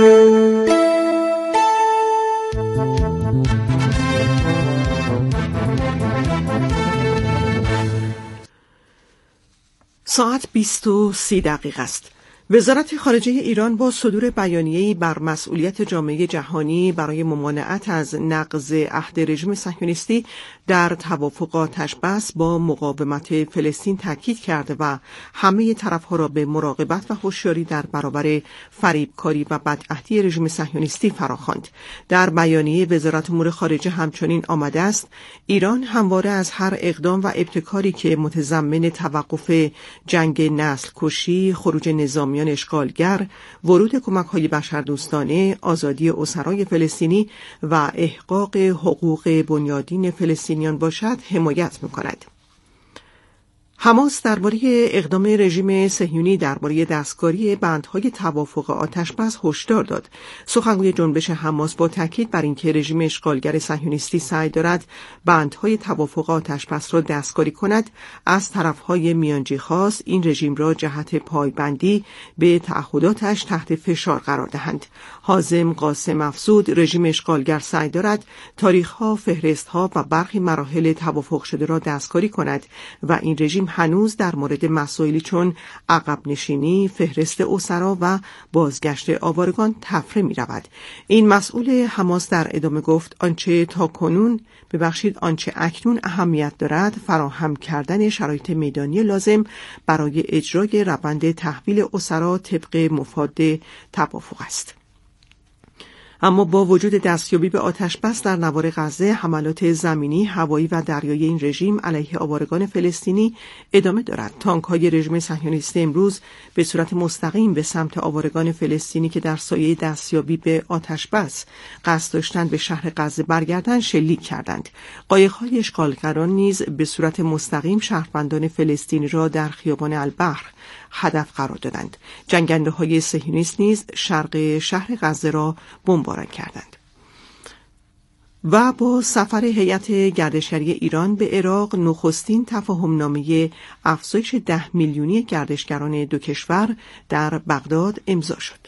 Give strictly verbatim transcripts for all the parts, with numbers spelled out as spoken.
ساعت بیست و سی دقیقه است. وزارت خارجه ایران با صدور بیانیه‌ای بر مسئولیت جامعه جهانی برای ممانعت از نقض عهد رژیم صهیونیستی در توافق آتش‌بس با مقاومت فلسطین تاکید کرده و همه طرف‌ها را به مراقبت و هوشیاری در برابر فریبکاری و بدعهدی رژیم صهیونیستی فراخواند. در بیانیه وزارت امور خارجه همچنین آمده است ایران همواره از هر اقدام و ابتکاری که متضمن توقف جنگ نسل کشی، خروج نظامی اشغالگر، ورود کمک‌های بشردوستانه، آزادی اسرای فلسطینی و احقاق حقوق بنیادین فلسطینیان باشد حمایت می‌کند. حماس درباره اقدام رژیم صهیونی درباره دستکاری بندهای توافق آتش‌بس هشدار داد. سخنگوی جنبش حماس با تاکید بر اینکه رژیم اشغالگر صهیونیستی سعی دارد بندهای توافق آتش‌بس را دستکاری کند، از طرفهای میانجی خواست این رژیم را جهت پایبندی به تعهداتش تحت فشار قرار دهند. حازم قاسم افزود رژیم اشغالگر سعی دارد تاریخ‌ها، فهرست‌ها و برخی مراحل توافق شده را دستکاری کند و این رژیم هنوز در مورد مسائلی چون عقب نشینی، فهرست اسرا و بازگشت آوارگان طفره می رود. این مسئول حماس در ادامه گفت آنچه تا کنون ببخشید آنچه اکنون اهمیت دارد فراهم کردن شرایط میدانی لازم برای اجرای روند تحویل اسرا طبق مفاد توافق است. اما با وجود دستیابی به آتش‌بس در نوار غزه، حملات زمینی، هوایی و دریایی این رژیم علیه آوارگان فلسطینی ادامه دارد. تانک‌های رژیم صهیونیستی امروز به صورت مستقیم به سمت آوارگان فلسطینی که در سایه دستیابی به آتش‌بس قصد داشتند به شهر غزه برگردند شلیک کردند. قایق‌های اشغالگران نیز به صورت مستقیم شهروندان فلسطینی را در خیابان البحر هدف قرار دادند. جنگنده‌های صهیونیست نیز شرق شهر غزه را بمباران کردند. و با سفر هیئت گردشگری ایران به عراق، نخستین تفاهمنامه افزایش ده میلیونی گردشگران دو کشور در بغداد امضا شد.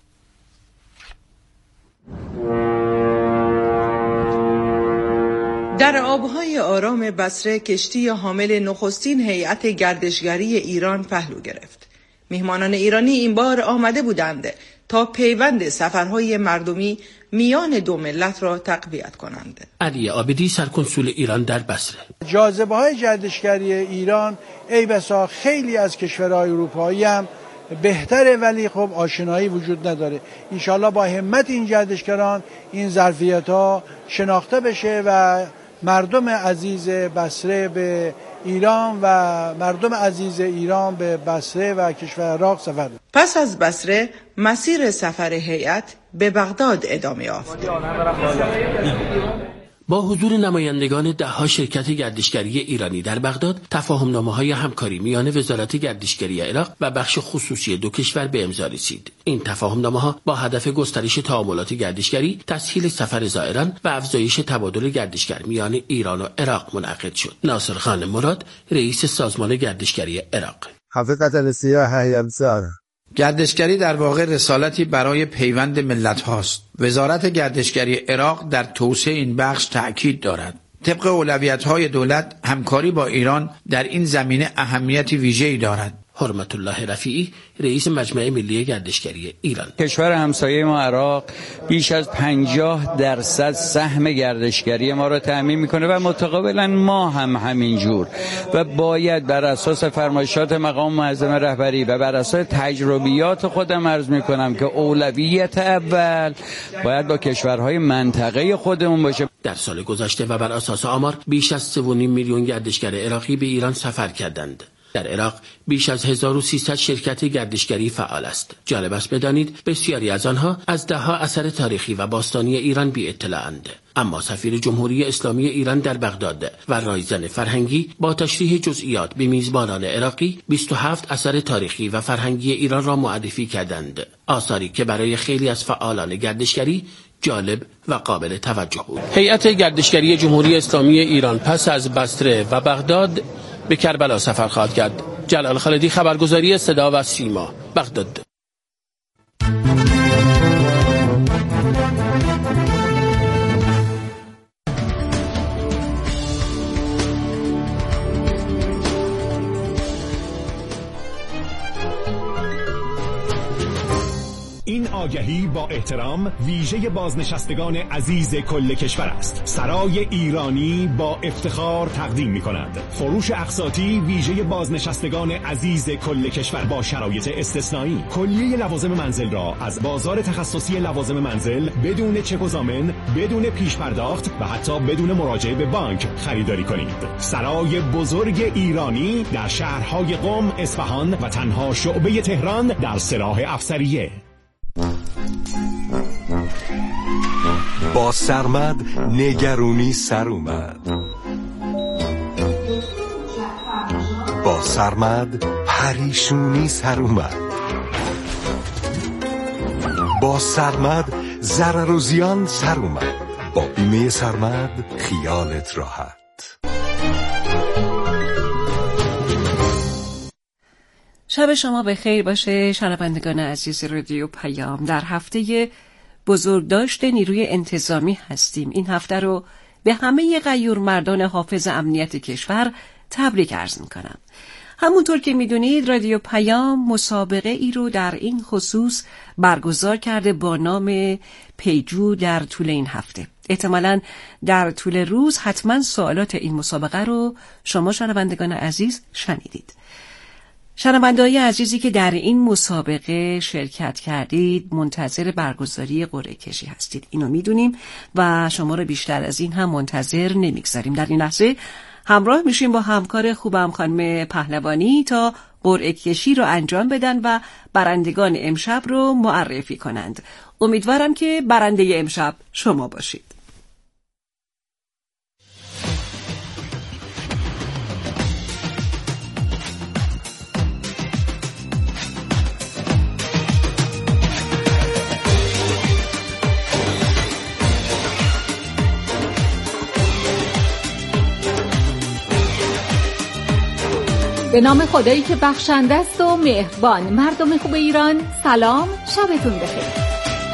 در آبهای آرام بصره کشتی حامل نخستین هیئت گردشگری ایران پهلو گرفت. میهمانان ایرانی این بار آمده بودند تا پیوند سفرهای مردمی میان دو ملت را تقویت کنند. علی عابدی سرکنسول ایران در بصره: جاذبه‌های گردشگری ایران ای بسا خیلی از کشورهای اروپایی هم بهتره، ولی خب آشنایی وجود نداره. انشالله با همت این گردشگران این ظرفیت‌ها شناخته بشه و مردم عزیز بصره به ایران و مردم عزیز ایران به بصره و کشور عراق سفر. پس از بصره مسیر سفر هیئت به بغداد ادامه یافت. با حضور نمایندگان ده‌ها شرکت گردشگری ایرانی در بغداد، تفاهمنامه‌های همکاری میان وزارت گردشگری عراق و بخش خصوصی دو کشور به امضا رسید. این تفاهمنامه‌ها با هدف گسترش تعاملات گردشگری، تسهیل سفر زائران و افزایش تبادل گردشگر میان ایران و عراق منعقد شد. ناصر خان مراد، رئیس سازمان گردشگری عراق: حقیقت سیاح همسر گردشگری در واقع رسالتی برای پیوند ملت هاست. وزارت گردشگری عراق در توسعه این بخش تأکید دارد. طبق اولویت‌های دولت، همکاری با ایران در این زمینه اهمیتی ویژه‌ای دارد. حرمت الله رفیعی، رئیس مجمع ملی گردشگری ایران: کشور همسایه ما عراق بیش از پنجاه درصد سهم گردشگری ما را تأمین میکنه و متقابلا ما هم همینجور و باید بر اساس فرمایشات مقام معظم رهبری و بر اساس تجربیات خودم عرض میکنم که اولویت اول باید با کشورهای منطقه خودمون باشه. در سال گذشته و بر اساس آمار بیش از سه و نیم میلیون گردشگر عراقی به ایران سفر کردند. در عراق بیش از هزار و سیصد شرکت گردشگری فعال است. جالب است بدانید بسیاری از آنها از ده‌ها اثر تاریخی و باستانی ایران بی اطلاع‌اند. اما سفیر جمهوری اسلامی ایران در بغداد و رایزن فرهنگی با تشریح جزئیات به میزبانان عراقی بیست و هفت اثر تاریخی و فرهنگی ایران را معرفی کردند. آثاری که برای خیلی از فعالان گردشگری جالب و قابل توجه بود. هیئت گردشگری جمهوری اسلامی ایران پس از بصره و بغداد به کربلا سفر خواهد کرد. جلال خالدی، خبرگزاری صدا و سیما، بغداد. آگهی با احترام ویژه بازنشستگان عزیز کل کشور است. سرای ایرانی با افتخار تقدیم می‌کند فروش اقساطی ویژه بازنشستگان عزیز کل کشور با شرایط استثنایی. کلیه لوازم منزل را از بازار تخصصی لوازم منزل بدون چک و ضامن، بدون پیش پرداخت و حتی بدون مراجعه به بانک خریداری کنید. سرای بزرگ ایرانی در شهرهای قم، اصفهان و تنها شعبه تهران در سراح افسریه. با سرمد نگرونی سر اومد. با سرمد پریشونی سر اومد. با سرمد ضرر و زیان سر اومد. با بیمه سرمد خیالت راحت. شب شما به خیر باشه شنوندگان عزیز رادیو پیام. در هفته بزرگداشت نیروی انتظامی هستیم. این هفته رو به همه غیور مردان حافظ امنیت کشور تبریک عرض می‌کنم. همونطور که می‌دونید رادیو پیام مسابقه ای رو در این خصوص برگزار کرده با نام پیجو در طول این هفته. احتمالاً در طول روز حتما سوالات این مسابقه رو شما شنوندگان عزیز شنیدید. شنونده‌های عزیزی که در این مسابقه شرکت کردید منتظر برگزاری قرعه کشی هستید. اینو میدونیم و شما رو بیشتر از این هم منتظر نمیگذاریم. در این لحظه همراه میشیم با همکار خوبم خانم پهلوانی تا قرعه کشی رو انجام بدن و برندگان امشب رو معرفی کنند. امیدوارم که برنده امشب شما باشید. به نام خدایی که بخشنده است و مهربان. مردم خوب ایران سلام، شبتون بخیر.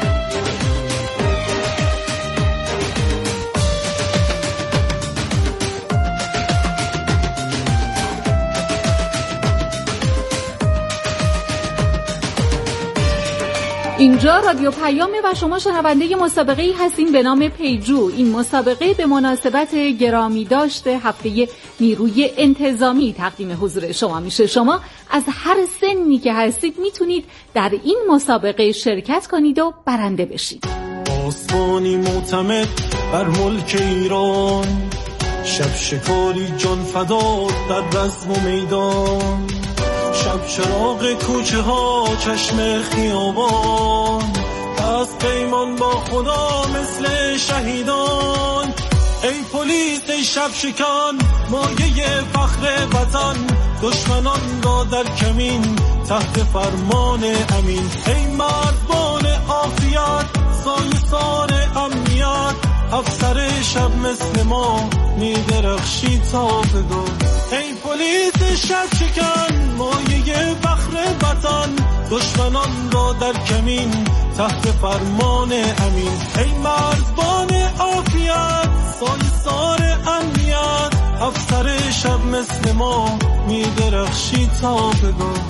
اینجا رادیو پیامه و شما شنونده مسابقه‌ای هستین به نام پیجو. این مسابقه به مناسبت گرامی داشته هفته نیروی انتظامی تقدیم حضور شما میشه. شما از هر سنی که هستید میتونید در این مسابقه شرکت کنید و برنده بشید. آسمانی معتمد بر ملک ایران، شب شکاری جان فدا در رزم و میدان، شب چراغ کوچه ها چشم خیابان، پس پیمان با خدا مثل شهیدان. ای پلیس ای شب شکن مایه فخر وطن، دشمنان را در کمین تحت فرمان امین. ای مردان عافیت سایسان امنیت، افسر شب مثل ما میدرخشی تا بدان. ای پلیس شب شکن مایه فخر وطن، دشمنان را در کمین تحت فرمان امین. ای مردان عافیت سایسان امنیت، افسر شب مثل ما میدرخشی تا بدان.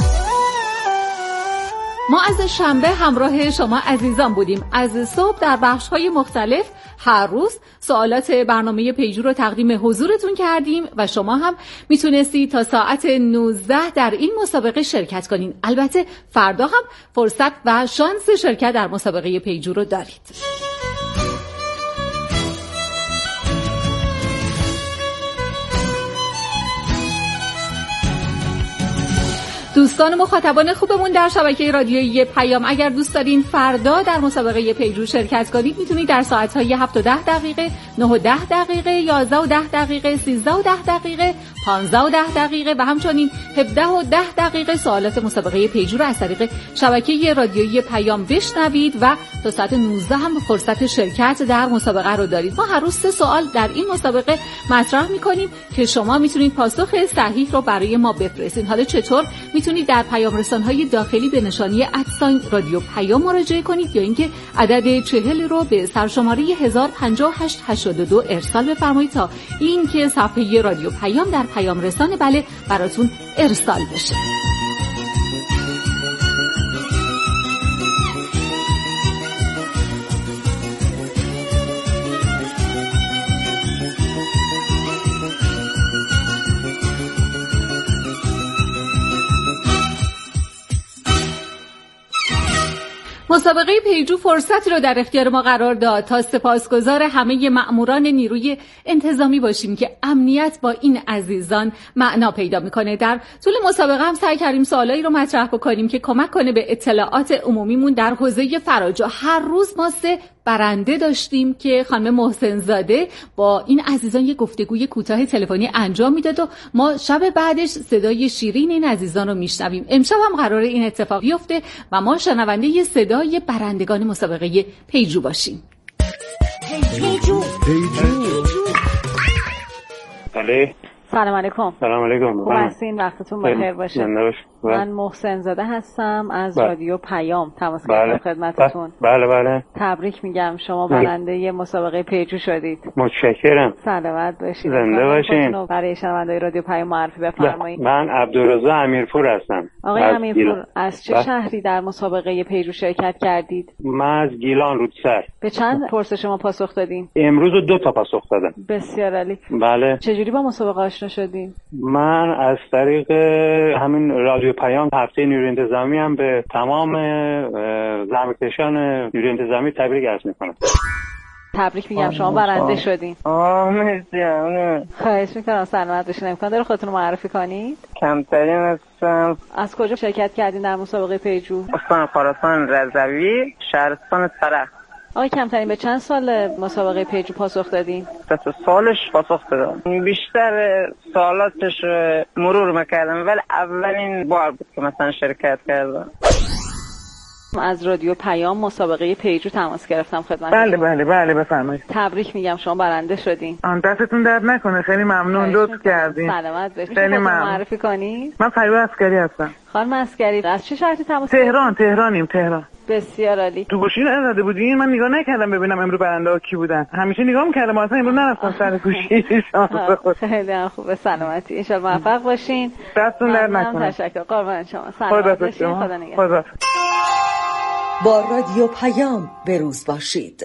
ما از شنبه همراه شما عزیزان بودیم. از صبح در بخش‌های مختلف هر روز سوالات برنامه پیجو رو تقدیم حضورتون کردیم و شما هم میتونستید تا ساعت نوزده در این مسابقه شرکت کنین. البته فردا هم فرصت و شانس شرکت در مسابقه پیجو رو دارید. دوستان مخاطبان خوبمون در شبکه رادیویی پیام، اگر دوست دارین فردا در مسابقه پیجو شرکت کنید میتونید در ساعت‌های هفت و ده دقیقه، نه و ده دقیقه، یازده و ده دقیقه، سیزده و ده دقیقه، پانزده و ده دقیقه و همچنین هفده و ده دقیقه سوالات مسابقه پیجو رو از طریق شبکه رادیویی پیام بشنوید و تا ساعت نوزده هم فرصت شرکت در مسابقه رو دارید. ما هر روز سه سوال در این مسابقه مطرح می‌کنیم که شما میتونید پاسخ صحیح رو برای ما بفرستید. حالا چطور؟ میتونید در پیام رسان‌های داخلی به نشانی ادساین رادیو پیام مراجعه کنید یا اینکه عدد چهل رو به سرشماره هزار و پنجاه و هشت هشتاد و دو ارسال بفرمایید تا این که صفحه رادیو پیام در پیام رسانه بله براتون ارسال بشه. مسابقه پیجو فرصتی رو در اختیار ما قرار داد تا سپاسگزار همه مأموران نیروی انتظامی باشیم که امنیت با این عزیزان معنا پیدا میکنه. در طول مسابقه هم سعی کردیم سوالایی رو مطرح بکنیم که کمک کنه به اطلاعات عمومیمون در حوزه فراجا. هر روز ما سه برنده داشتیم که خانم محسن زاده با این عزیزان یک گفتگوی کوتاه تلفنی انجام میداد و ما شب بعدش صدای شیرین این عزیزان رو میشنویم. امشب هم قراره این اتفاق بیفته و ما شنونده ی صدای برندگان مسابقه پیجو باشیم. پیجو پیجو بله. سلام علیکم. سلام علیکم. خوب هستین؟ وقتتون بخیر باشه. من محسن زاده هستم از بله. رادیو پیام تماس گرفتم بله. خدمتتون. بله بله. تبریک میگم، شما برنده مسابقه پیجو شدید. متشکرم. سلامت باشید. زنده باشین. برای شنوندگان رادیو پیام معرفی بفرمایید. من عبدالرضا امیرپور هستم. آقای امیرپور از چه شهری در مسابقه پیجو شرکت کردید؟ من از گیلان رودسر. به چند پرسش شما پاسخ دادین؟ امروز دو تا پاسخ دادم. بسیار عالی. بله. چجوری با مسابقه آشنا شدین؟ من از طریق همین رادیو پیام هفته نیروی انتظامی هم به تمام زحمتکشان نیروی انتظامی تبریک عرض میکنم. تبریک میگم، شما برنده شدین. آه مرسی. خواهش میکنم، سلامت باشین. امکان داره خودتون رو معرفی کنید؟ کمترین هستم. از کجا شرکت کردین در مسابقه پیجو؟ استان خراسان رضوی، شهرستان ترخ. آقای کمترین به چند سال مسابقه پیجو پاسخ دادین؟ سه سالش پاسخ دادم. بیشتر سالاتش مرور میکردم ولی اولین بار بود که مثلا شرکت کردم. از رادیو پیام مسابقه پیجو تماس گرفتم خدمت. بله بله بله بفرمایید. تبریک میگم، شما برنده شدین. آن دستتون درد نکنه، خیلی ممنون، لطف کردین. سلامت باشید. خیلی ممنون. معرفی کنید؟ من فریبا عسکری هستم. خانم عسکری از چه شهری تماس؟ تهران. تهرانیم. تهران. بسیار عالی. تو گوشی نزده بودین؟ من نگاه نکردم ببینم امروز برنده ها کی بودن. همیشه نگاه می‌کردم، اصلا امروز نرفتم سر گوشی. خیلی خوبه، سلامتی. ان شاء الله موفق باشین. دستتون درد نکنه. تشکر. قربان شما. سلامت باشین. خدا نگهدار. با رادیو پیام بروز باشید.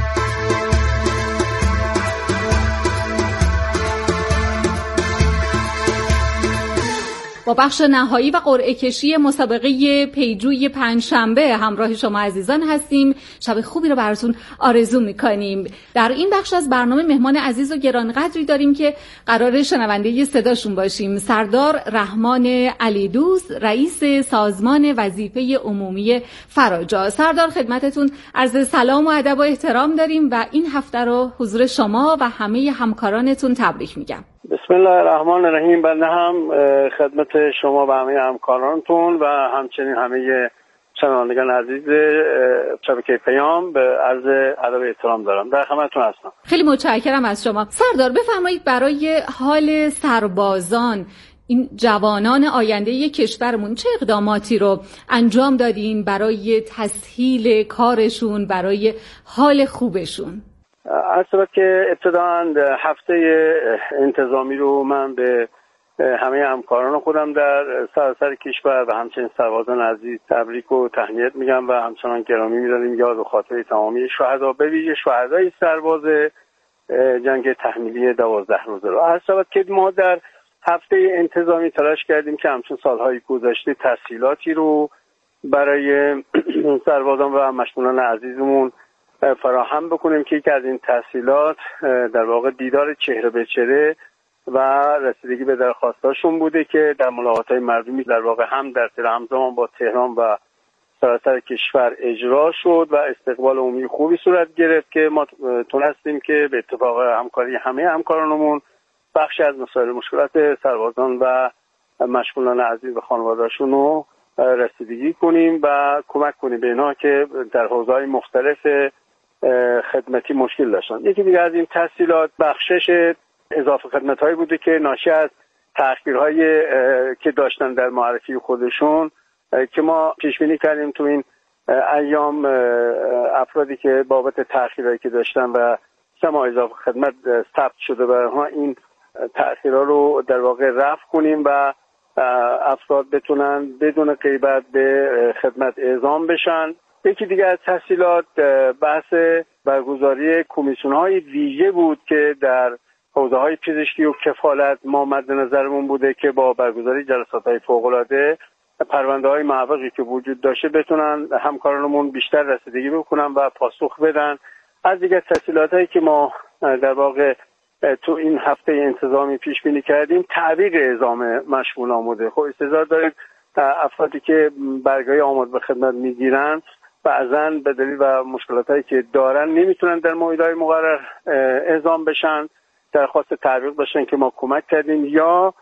با بخش نهایی و قرعه کشی مسابقه پیجوی پنجشنبه همراه شما عزیزان هستیم. شب خوبی رو براتون آرزو میکنیم. در این بخش از برنامه مهمان عزیز و گرانقدری داریم که قرار شنونده صداشون باشیم. سردار رحمان علیدوست، رئیس سازمان وظیفه عمومی فراجا. سردار خدمتتون عرض سلام و ادب و احترام داریم و این هفته رو حضور شما و همه همکارانتون تبریک میگم. بسم الله الرحمن الرحیم. بنده هم خدمت شما و همه همکارانتون و همچنین همه شنوندگان عزیز شبکه پیام به عرض ادب و احترام دارم. در خدمتتون هستم. خیلی متشکرم از شما. سردار بفرمایید برای حال سربازان، این جوانان آینده کشورمون چه اقداماتی رو انجام دادین برای تسهیل کارشون، برای حال خوبشون؟ اصلا که ابتداً هفته انتظامی رو من به همه همکاران خودم در سراسر کشور و همچنین سربازان عزیز تبریک و تهنیت میگم و همچنان گرامی می‌داریم یاد و خاطره تمامی شهدا، به ویژه شهدای سرباز جنگ تحمیلی دوازده روزه رو. اصلا که ما در هفته انتظامی تلاش کردیم که همچون سالهای گذشته تسهیلاتی رو برای سربازان و مشمولان عزیزمون فراهم بکنیم که یکی از این تحصیلات در واقع دیدار چهره به چهره و رسیدگی به درخواستاشون بوده که در ملاقات‌های مردمی در واقع هم در تهران همزمان با تهران و سراسر کشور اجرا شد و استقبال عمومی خوبی صورت گرفت که ما تونستیم که به اتفاق همکاری همه همکارانمون بخشی از مسائل مشکلات سربازان و مشمولان عزیز و خانواده‌شون رو رسیدگی کنیم و کمک کنیم به اینها که در حوزه‌های مختلف خدمتی مشکل داشتن. یکی دیگه از این تسهیلات بخشش اضافه خدمت‌هایی بوده که ناشی از تأخیرهایی که داشتن در معرفی خودشون که ما پیش بینی کردیم تو این ایام افرادی که بابت تأخیرهایی که داشتن و سه ماه اضافه خدمت ثبت شده برها این تأخیرها رو در واقع رفع کنیم و افراد بتونن بدون غیبت به خدمت اعزام بشن. یکی دیگه از تسهیلات بحث برگزاری کمیسیون‌های ویژه بود که در حوزه‌های پزشکی و کفالت ما مد نظرمون بوده که با برگزاری جلسات‌های فوق‌العاده پرونده های معوقی که وجود داشته بتونن همکارانمون بیشتر رسیدگی بکنن و پاسخ بدن. از دیگه تسهیلات هایی که ما در واقع تو این هفته انتظامی پیش بینی کردیم تعویق اعزام مشمول آمده. خب استعداد داریم افرادی که برگای آماد به خدمت میگیرن بعضاً به دلیل و مشکلاتی که دارن نمیتونن در موعدهای مقرر اعزام بشن، درخواست تعویق بشن که ما کمک کردیم، یا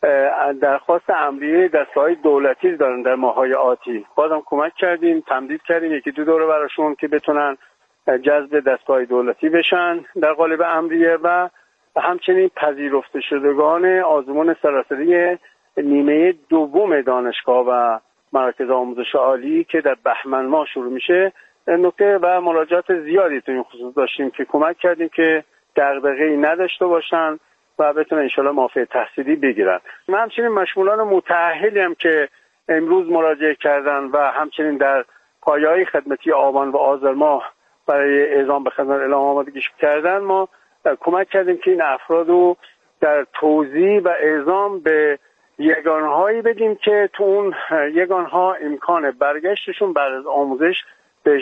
درخواست امریه دستگاه دولتی دارن در ماه‌های آتی، بازم کمک کردیم، تمدید کردیم یکی دو دوره براشون که بتونن جذب دستگاه دولتی بشن در قالب امریه، و همچنین پذیرفته شدگان آزمون سراسری نیمه دوم دانشگاه و مراکز آموزش عالی که در بهمن ماه شروع میشه نکته و مراجعات زیادی تو این خصوص داشتیم که کمک کردیم که دغدغه‌ای نداشته باشن و بتونن انشالله معافی تحصیلی بگیرن. من همچنین مشمولان متأهلی هم که امروز مراجعه کردن و همچنین در پایه‌های خدمتی آبان و آذر ماه برای اعزام به خدمت اعلام آمادگی کردن، ما کمک کردیم که این افراد رو در توزیع و اعزام به یگانهایی بدیم که تو اون یگانها امکان برگشتشون بعد از آموزش به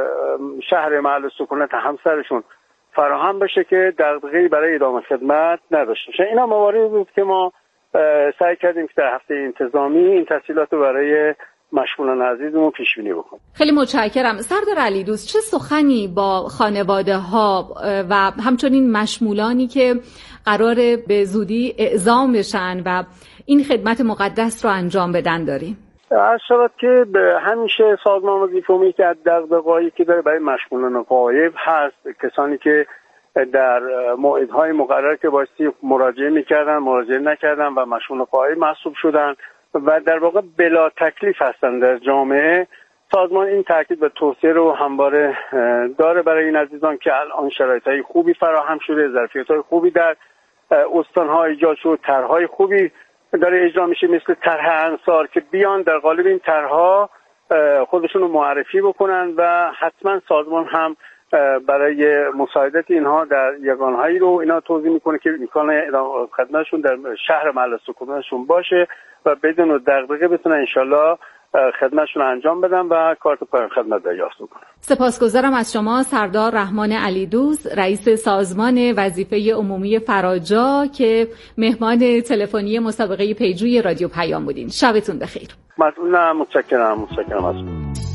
شهر محل سکونت همسرشون فراهم بشه که دغدغه‌ای برای ادامه خدمت نداشته باشه. اینا مواردی بود که ما سعی کردیم که در هفته انتظامی این تسهیلات رو برای مشمولان عزیزمون پیش بینی بکنیم. خیلی متشکرم. سردار علیدوست، چه سخنی با خانواده ها و همچنین مشمولانی که قراره به زودی اعزام بشن و این خدمت مقدس رو انجام بدن داریم؟ عرض شود که همیشه سازمان وظیفه عمومی که از دغدغه‌هایی که داره برای مشمولان غایب هست، کسانی که در موعدهای مقرر که بایستی مراجعه میکردن مراجعه نکردن و مشمول غایب محسوب شدن و در واقع بلا تکلیف هستن در جامعه. سازمان این تاکید و توصیه رو همواره داره برای این عزیزان که الان شرایطهای خوبی فراهم شده، ظرفیت‌های خوبی در استان‌ها ایجاد شد، طرح‌های خوبی داره اجرا میشه مثل طرح انصار که بیان در قالب این طرح‌ها خودشون رو معرفی بکنن و حتما سازمان هم برای مساعدت اینها در یگانهایی رو اینا توضیح میکنه که امکان خدمتشون در شهر محل سکونتشون باشه و بدون دغدغه بتونن انشالله خدمتشون انجام بدن و کارت پایان خدمت دریافت کنن. سپاسگزارم از شما سردار رحمان علیدوست، رئیس سازمان وظیفه عمومی فراجا که مهمان تلفنی مسابقه پیجوی رادیو پیام بودین. شبتون بخیر. ممنونم، متشکرم، متشکرم از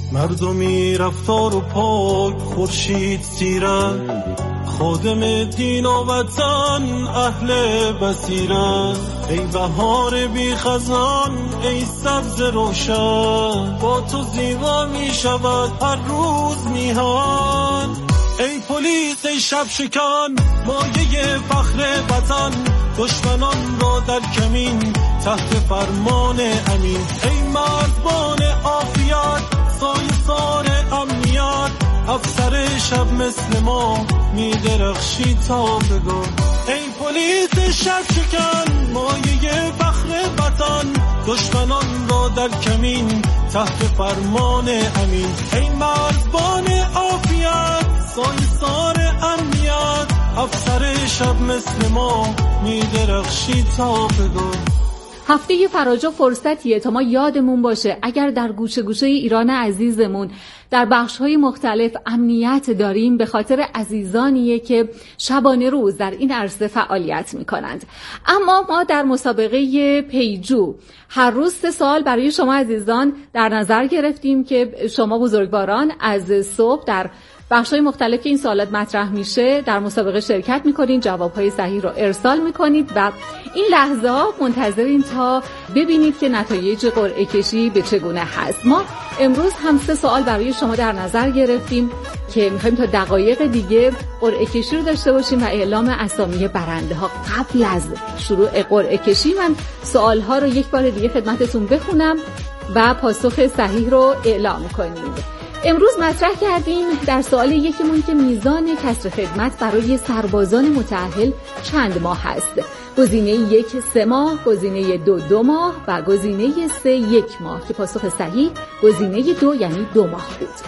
مردمی رفتار و پاک خورشید سیرت، خادم دین و وطن اهل بصیرت، ای بهار بی خزان ای سبز روشن، با تو زیبا می شود هر روز میهن، ای پلیس ای شب شکن مایه فخر وطن، دشمنان را در کمین تحت فرمان امین، ای مرزبان عافیت سایه سار امنیت، افسر شب مثل ما می درخشی تا بگو، ای پلیس شب شکن مایه فخر وطن، دشمنان را در کمین تحت فرمان امین، ای مرزبان عافیت سایه سار امنیت، افسر شب مثل ما می درخشی تا بگو. هفته فراجا فرصتیه تا ما یادمون باشه اگر در گوشه گوشه ایران عزیزمون در بخش‌های مختلف امنیت داریم به خاطر عزیزانیه که شبانه روز در این عرصه فعالیت می‌کنند. اما ما در مسابقه پیجو هر روز سه سوال برای شما عزیزان در نظر گرفتیم که شما بزرگواران از صبح در بخش‌های مختلف که این سوالات مطرح میشه در مسابقه شرکت میکنید، جوابهای صحیح رو ارسال میکنید و این لحظه ها منتظرین تا ببینید که نتایج قرعه کشی به چگونه هست. ما امروز هم سه سوال برای شما در نظر گرفتیم که میخوایم تا دقایق دیگه قرعه کشی رو داشته باشیم و اعلام اسامی برنده ها. قبل از شروع قرعه کشی من سوال ها رو یک بار دیگه خدمتتون بخونم و پاسخ صحیح رو اعلام کنیم. امروز مطرح کردیم در سوال یکیمون که میزان کسر خدمت برای سربازان متأهل چند ماه هست. گزینه یک سه ماه، گزینه دو دو ماه و گزینه سه یک ماه که پاسخ صحیح گزینه دو یعنی دو ماه بود.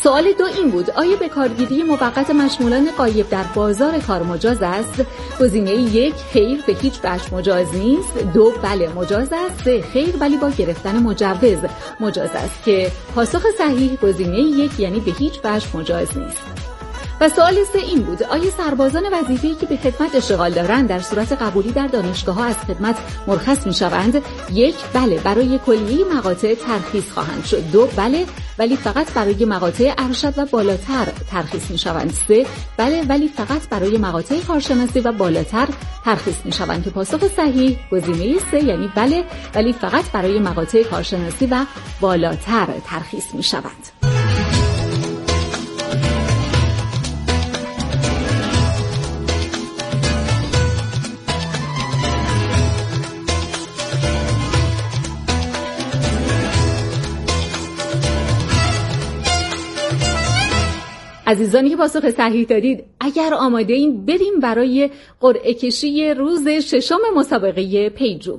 سوال دو این بود: آیا به کارگیری موقت مشمولان غایب در بازار کار مجاز است؟ گزینه یک: خیر، به هیچ وجه مجاز نیست. دو: بله مجاز است. سه: خیر ولی با گرفتن مجوز مجاز است، که پاسخ صحیح گزینه یک یعنی به هیچ وجه مجاز نیست. و سوال سه این بود: آیا سربازان وظیفه‌ای که به خدمت اشتغال دارند در صورت قبولی در دانشگاه‌ها از خدمت مرخص می‌شوند؟ یک: بله، برای کلیه مقاطع ترخیص خواهند شد. دو: بله ولی فقط برای مقاطع ارشد و بالاتر ترخیص می‌شوند. سه: بله ولی فقط برای مقاطع کارشناسی و بالاتر ترخیص می‌شوند، که پاسخ صحیح گزینه سه یعنی بله ولی فقط برای مقاطع کارشناسی و بالاتر ترخیص می‌شوند. عزیزانی که پاسخ صحیح دادید، اگر آماده این بریم برای قرعه کشی روز ششم مسابقه پیجو.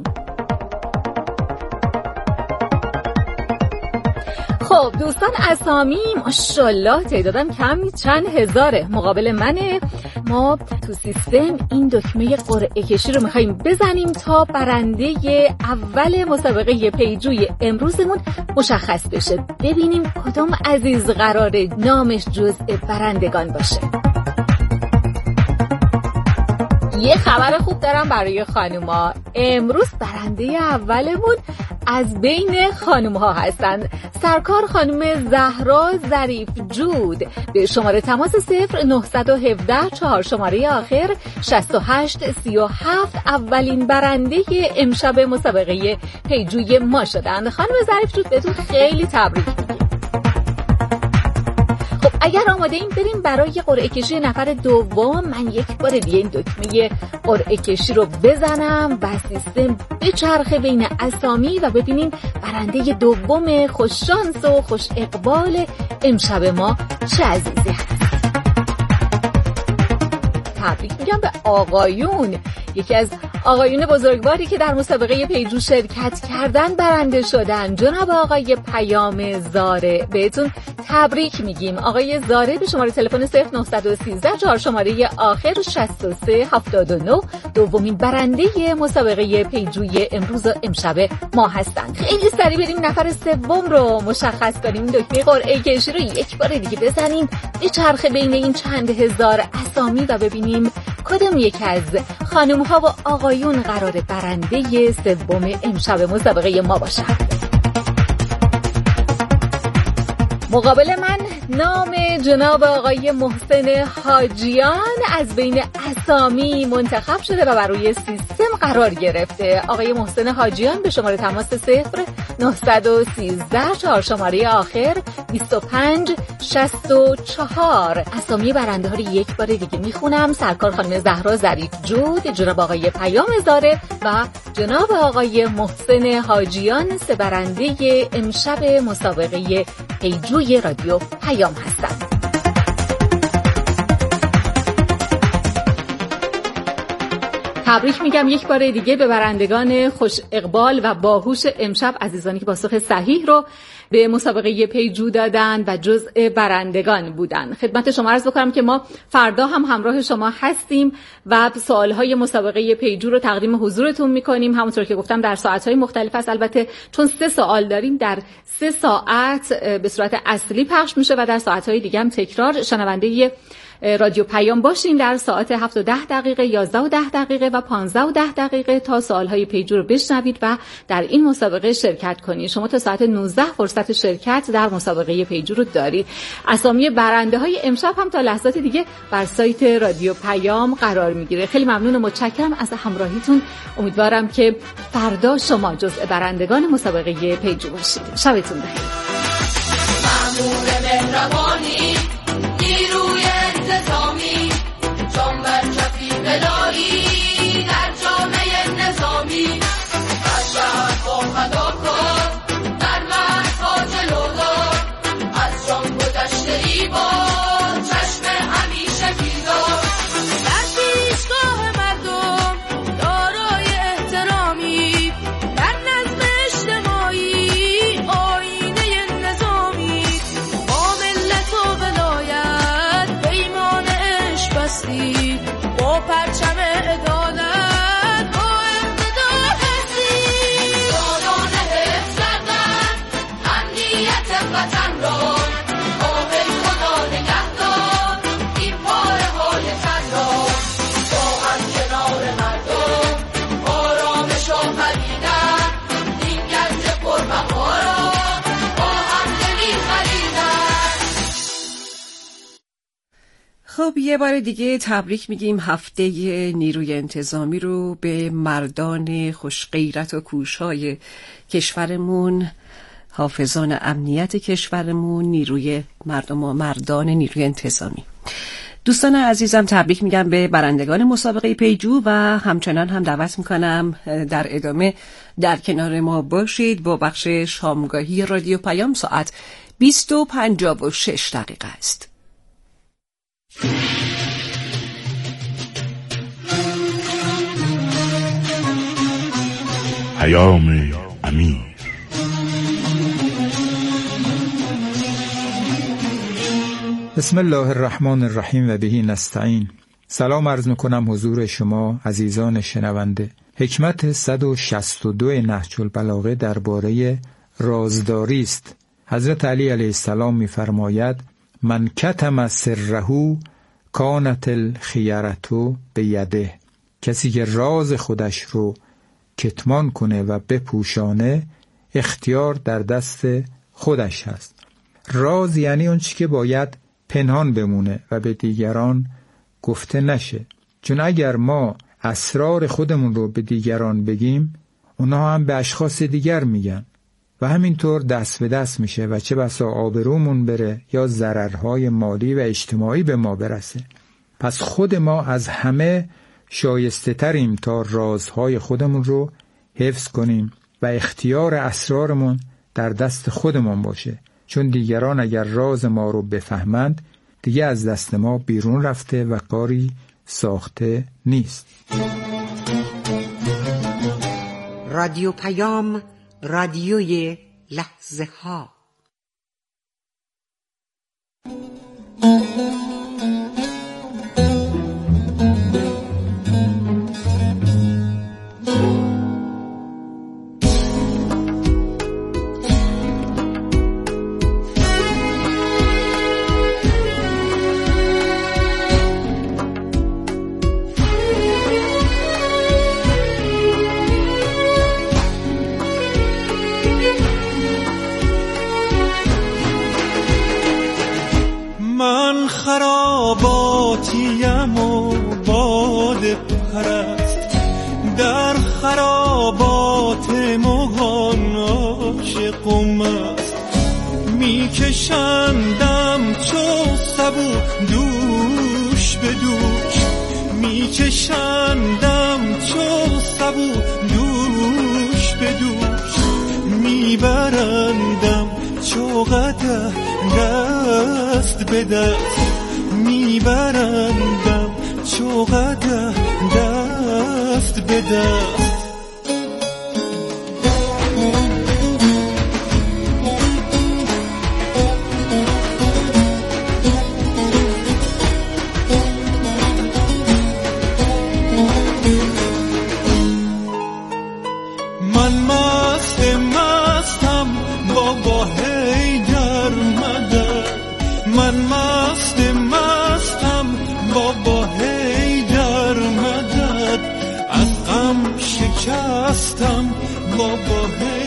خب دوستان، اسامی ماشاءالله تعدادم کم نیست، چند هزاره. مقابل منه. ما تو سیستم این دکمه قرعه کشی رو میخواییم بزنیم تا برنده اول مسابقه پیجوی امروزمون مشخص بشه. ببینیم کدام عزیز قراره نامش جزء برندگان باشه. یه خبر خوب دارم برای خانوما. امروز برنده اولمون از بین خانوم‌ها هستند. سرکار خانم زهرا ظریف جود به شماره تماس صفر نه یک هفت چهار شماره آخر شصت و هشت سی و هفت اولین برنده امشب مسابقه پیجوی ما شدند. خانم ظریف جود بهتون خیلی تبریک میگیم. خب اگر آماده این بریم برای قرعه کشی نفر دوم. من یک بار دیگه این دکمه قرعه کشی رو بزنم و سیستم بچرخه بین اسامی و ببینیم برنده دوم خوششانس و خوش اقبال امشب ما چه عزیزی هست. تبریک میگم به آقایون. یکی از آقایون بزرگواری که در مسابقه پیجو شرکت کردن برنده شدن، جناب آقای پیام زاره. بهتون تبریک میگیم. آقای زاره به شماره تلفن صفر نه یک سه چهار شماره آخر شصت و سه هفتاد و نه دومین برنده مسابقه پیجوی امروز و امشب ما هستند. خیلی سریع بریم نفر سوم رو مشخص کنیم. دکمه قرعه کشی رو یک بار دیگه بزنیم، به چرخ بین این چند هزار اسامی و ببینیم کدوم یک از خانم ها و آقایون قرار برنده سوم امشب مسابقه ما باشد. مقابل من نام جناب آقای محسن حاجیان از بین اسامی منتخب شده و بر روی سیستم قرار گرفته. آقای محسن حاجیان به شماره تماس صفر نه یک سه چهار شماره آخر بیست و پنج شصت و چهار. اسامی برنده ها رو یک بار دیگه میخونم: سرکار خانم زهرا ظریف جود، جناب آقای پیام زاره و جناب آقای محسن حاجیان، سه برنده امشب مسابقه پیجوی رادیو پیام هستند. تبریک میگم یک بار دیگه به برندگان خوش اقبال و باهوش امشب، عزیزانی که پاسخ صحیح رو به مسابقه پیجو دادن و جزء برندگان بودن. خدمت شما عرض بکنم که ما فردا هم همراه شما هستیم و سوالهای مسابقه پیجو رو تقدیم حضورتون میکنیم. همونطور که گفتم در ساعتهای مختلف است. البته چون سه سوال داریم در سه ساعت به صورت اصلی پخش میشه و در ساعتهای دیگه هم تکرار. شنونده رادیو پیام باشین در ساعت هفت و ده دقیقه، یازده و ده دقیقه و پانزده و ده دقیقه تا سوالهای پیجو رو بشنوید و در این مسابقه شرکت کنید. شما تا ساعت نوزده فرصت شرکت در مسابقه پیجو رو دارید. اسامی برنده های امشب هم تا لحظات دیگه بر سایت رادیو پیام قرار میگیره. خیلی ممنون و متشکرم از همراهیتون. امیدوارم که فردا شما جزء برندگان مسابقه پیجو باشید. شبتون بخیر. مأمور مهربانی، نیروی انتظامی، جان بر کفی بلایی در جامعه نظامی، بشر با فداکار در مرز جلودار، از جان گذشته ای با چشم همیشه بیدار، در پیشگاه مردم دارای احترامی، در نظم اجتماعی آینه نظامی، با ملت و پرچم عدالت با امتداد حسی یارانه حفظ کردن امنیت وطن را آقای خدا نگهدار این پاره های تن را با هم کنار مردم آرامش آفریدن این گنج پربقا را با هم دلی خریدن. خب یه بار دیگه تبریک میگیم هفته نیروی انتظامی رو به مردان خوشغیرت و کوشای کشورمون، حافظان امنیت کشورمون، نیروی مردم و مردان نیروی انتظامی. دوستان عزیزم تبریک میگم به برندگان مسابقه پیجو و همچنان هم دعوت میکنم در ادامه در کنار ما باشید. با بخش شامگاهی رادیو پیام ساعت بیست و پنجاه و شش دقیقه است. پیام امیر. بسم الله الرحمن الرحیم و بهی نستعین. سلام عرض میکنم حضور شما عزیزان شنونده. حکمت صد و شصت و دو نهج البلاغه درباره رازداری است. حضرت علی علیه السلام میفرماید من کتم سره کانت الخیرة بیده. کسی که راز خودش رو کتمان کنه و بپوشانه اختیار در دست خودش هست. راز یعنی اون چی که باید پنهان بمونه و به دیگران گفته نشه. چون اگر ما اسرار خودمون رو به دیگران بگیم اونها هم به اشخاص دیگر میگن و همینطور دست به دست میشه و چه بسا آبرومون بره یا ضررهای مالی و اجتماعی به ما برسه. پس خود ما از همه شایسته تریم تا رازهای خودمون رو حفظ کنیم و اختیار اسرارمون در دست خودمون باشه. چون دیگران اگر راز ما رو بفهمند دیگه از دست ما بیرون رفته و کاری ساخته نیست. رادیو پیام، رادیوی لحظه ها. خراباتیم و باد پرست در خرابات مغان عاشقم است. میکشندم چو سبو دوش به دوش، میکشندم چو سبو دوش به دوش، میبرندم چو قدح دست به دست، میبرندم چو قدح دست به دست. من مست مستم بابا هیدر مدد، من مست مستم بابا هیدر مدد، از غم شکستم بابا هیدر